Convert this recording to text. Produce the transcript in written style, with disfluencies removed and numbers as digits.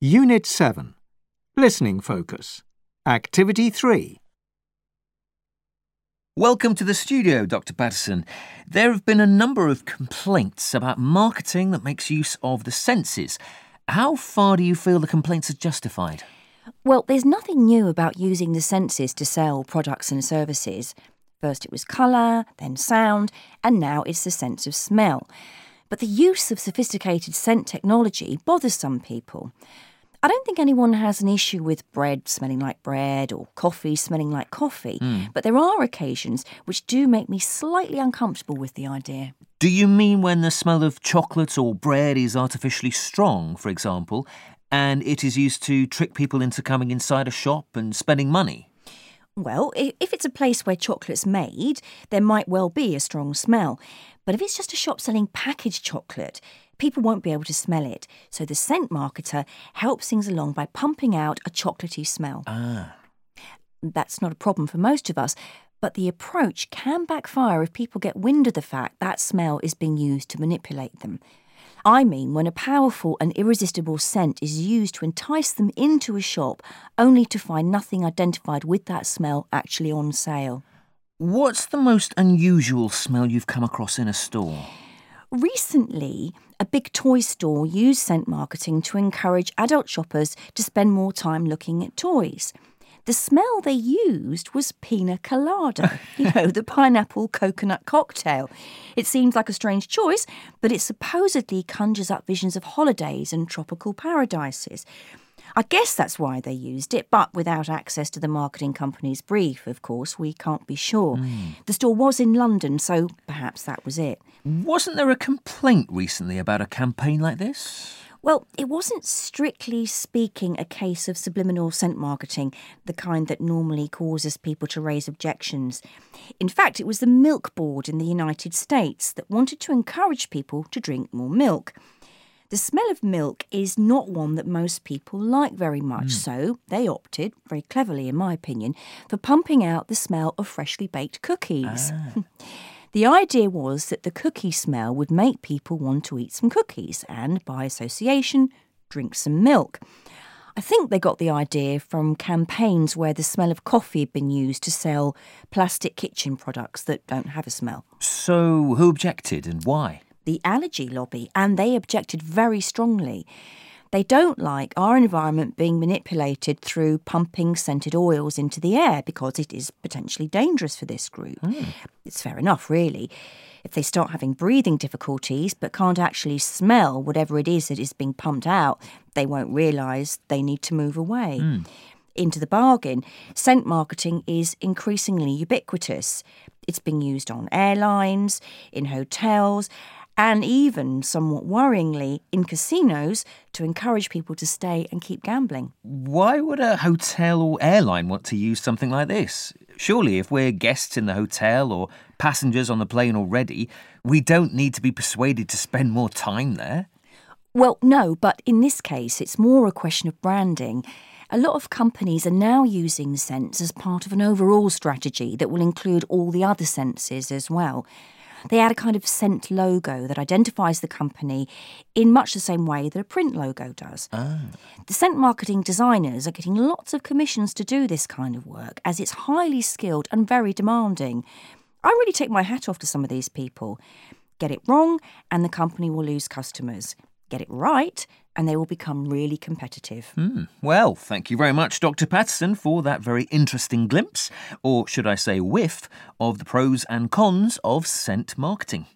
Unit 7. Listening Focus. Activity 3. Welcome to the studio, Dr. Patterson. There have been a number of complaints about marketing that makes use of the senses. How far do you feel the complaints are justified? Well, there's nothing new about using the senses to sell products and services. First it was colour, then sound, and now it's the sense of smell. But the use of sophisticated scent technology bothers some people. I don't think anyone has an issue with bread smelling like bread or coffee smelling like coffee, but there are occasions which do make me slightly uncomfortable with the idea. Do you mean when the smell of chocolate or bread is artificially strong, for example, and it is used to trick people into coming inside a shop and spending money? Well, if it's a place where chocolate's made, there might well be a strong smell. But if it's just a shop selling packaged chocolate, people won't be able to smell it. So the scent marketer helps things along by pumping out a chocolatey smell. That's not a problem for most of us, but the approach can backfire if people get wind of the fact that smell is being used to manipulate them. I mean when a powerful and irresistible scent is used to entice them into a shop only to find nothing identified with that smell actually on sale. What's the most unusual smell you've come across in a store? Recently, a big toy store used scent marketing to encourage adult shoppers to spend more time looking at toys. The smell they used was pina colada, the pineapple coconut cocktail. It seems like a strange choice, but it supposedly conjures up visions of holidays and tropical paradises. I guess that's why they used it, but without access to the marketing company's brief, of course, we can't be sure. The store was in London, so perhaps that was it. Wasn't there a complaint recently about a campaign like this? Well, it wasn't strictly speaking a case of subliminal scent marketing, the kind that normally causes people to raise objections. In fact, it was the Milk Board in the United States that wanted to encourage people to drink more milk. The smell of milk is not one that most people like very much, so they opted, very cleverly in my opinion, for pumping out the smell of freshly baked cookies. The idea was that the cookie smell would make people want to eat some cookies and, by association, drink some milk. I think they got the idea from campaigns where the smell of coffee had been used to sell plastic kitchen products that don't have a smell. So who objected and why? The allergy lobby, and they objected very strongly. They don't like our environment being manipulated through pumping scented oils into the air because it is potentially dangerous for this group. It's fair enough, really. If they start having breathing difficulties but can't actually smell whatever it is that is being pumped out, they won't realise they need to move away. Into the bargain, scent marketing is increasingly ubiquitous. It's being used on airlines, in hotels, and even, somewhat worryingly, in casinos to encourage people to stay and keep gambling. Why would a hotel or airline want to use something like this? Surely if we're guests in the hotel or passengers on the plane already, we don't need to be persuaded to spend more time there. Well, no, but in this case, it's more a question of branding. A lot of companies are now using scents as part of an overall strategy that will include all the other senses as well. They add a kind of scent logo that identifies the company in much the same way that a print logo does. The scent marketing designers are getting lots of commissions to do this kind of work as it's highly skilled and very demanding. I really take my hat off to some of these people. Get it wrong and the company will lose customers. Get it right and they will become really competitive. Well, thank you very much, Dr. Patterson, for that very interesting glimpse, or should I say whiff, of the pros and cons of scent marketing.